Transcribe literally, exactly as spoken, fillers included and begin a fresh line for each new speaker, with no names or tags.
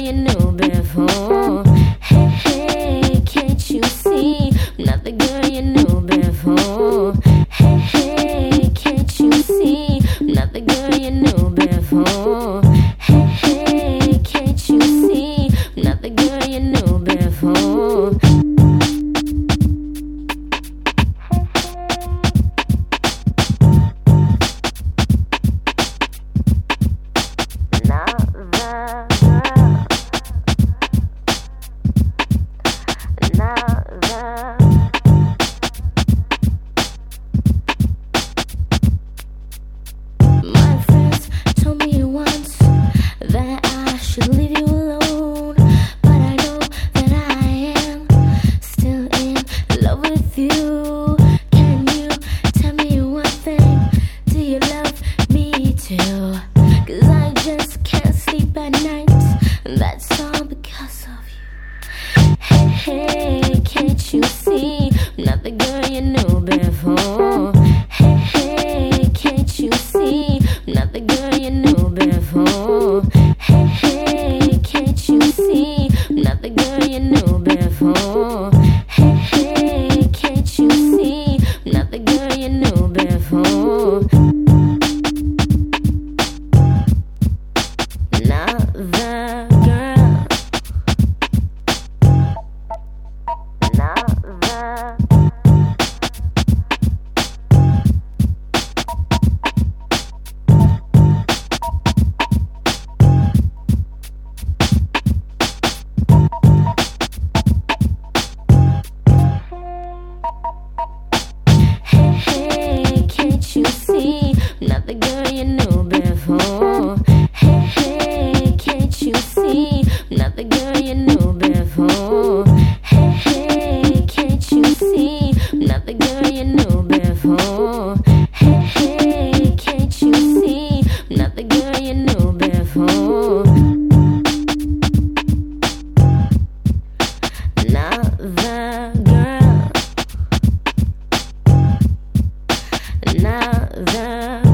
you knew before. Hey, hey, can't you see? I'm not the girl you knew before. Hey, hey, can't you see? I'm not the girl you knew before. Hey, hey, can't you see? I'm not the girl you knew before. My friends told me once that I should leave you alone, but I know that I am still in love with you. Can you tell me one thing? Do you love me too? 'Cause I just can't sleep at night, and that's all because of you. Hey, hey, can't you see? I'm not the girl you knew before. Hey, hey, can't you see? I'm not the girl you knew before. Hey, hey, can't you see? I'm not the girl you knew before. Hey, hey, can't you see? I'm not the girl you knew before. Not the girl. Not the Can't you see? I'm not the girl you knew before. Hey, hey, can't you see? I'm not the girl you knew before. Hey, hey, can't you see? I'm not the girl you knew before. Hey, hey, can't you see? I'm not the girl you knew before. Not the girl. Not the